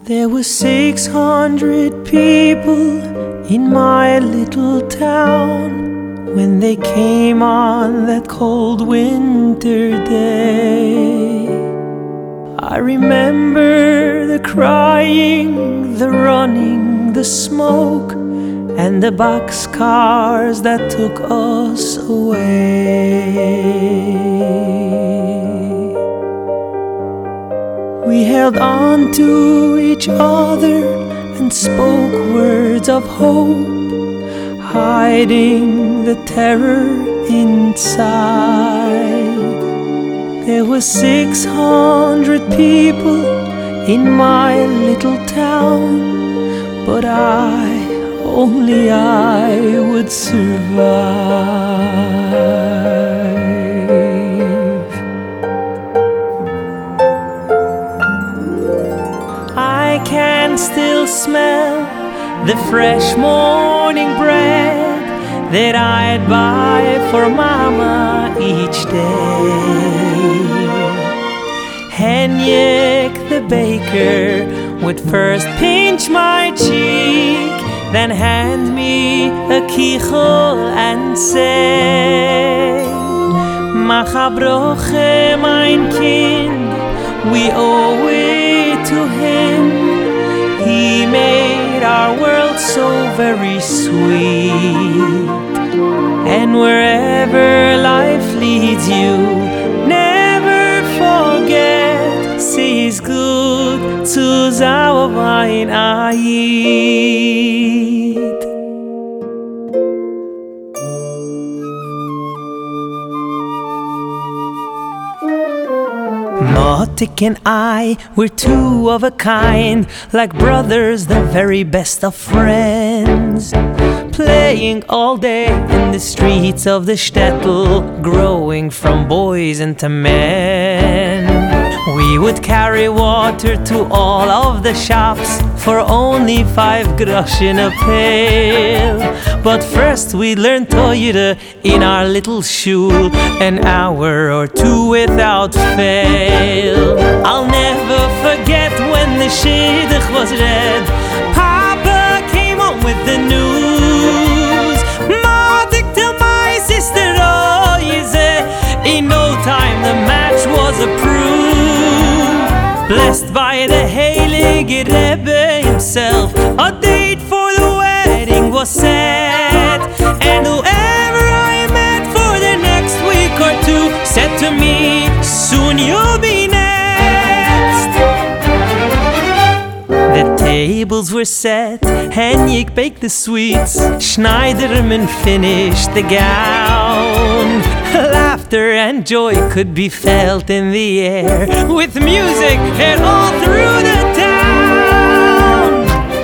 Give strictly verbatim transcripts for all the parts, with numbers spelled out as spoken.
There were six hundred people in my little town when they came on that cold winter day. I remember the crying, the running, the smoke, and the boxcars that took us away. We held on to each other and spoke words of hope, hiding the terror inside. There were six hundred people in my little town, but I, only I would survive. I can still smell the fresh morning bread that I'd buy for Mama each day. Henyek the baker would first pinch my cheek, then hand me a kichel and say, Macha broche mein Kind, we owe it to him. He made our world so very sweet. And wherever life leads you, never forget, say it's good to Zauwein Ayid. Motik and I, we're two of a kind, like brothers, the very best of friends, playing all day in the streets of the shtetl, growing from boys into men. We would carry water to all of the shops for only five grosh in a pail. But first we learned Torah in our little shul, an hour or two without fail. I'll never forget when the shidduch was read. Papa came home with the news. Motik tell my sister, oh, Yizeh. In no time the match was approved. Blessed by the Heilige Rebbe himself, a date for the wedding was set. And whoever I met for the next week or two said to me, soon you'll be next. The tables were set, Henyek baked the sweets, Schneiderman finished the gown. Laughter and joy could be felt in the air, with music and all through the town.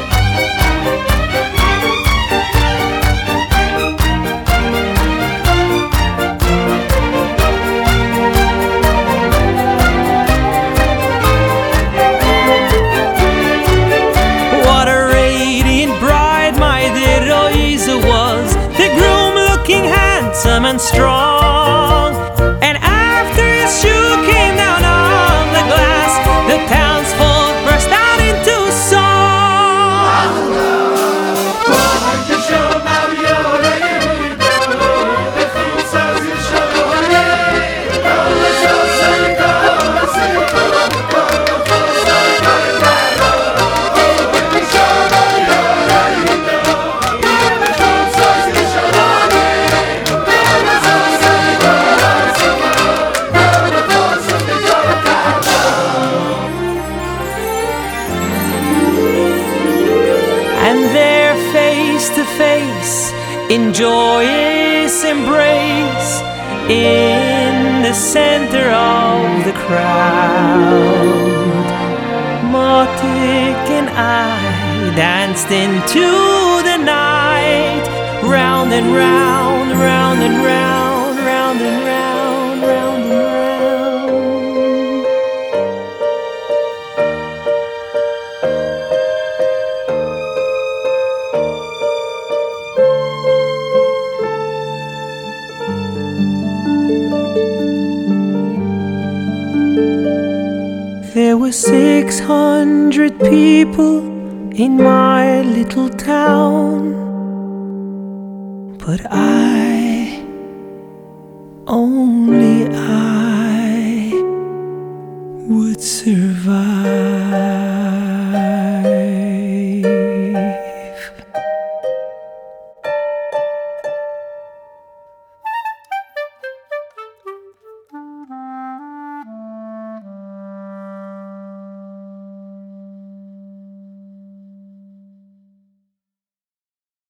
What a radiant bride my dear Roisa was, the groom looking handsome and strong. And after his shoe came down on the glass, the townsfolk burst out into song. And there, face to face, in joyous embrace, in the center of the crowd, Motik and I danced into the night, round and round, round and round, round and round, round and round. There were six hundred people in my little town, but I, only I, would survive.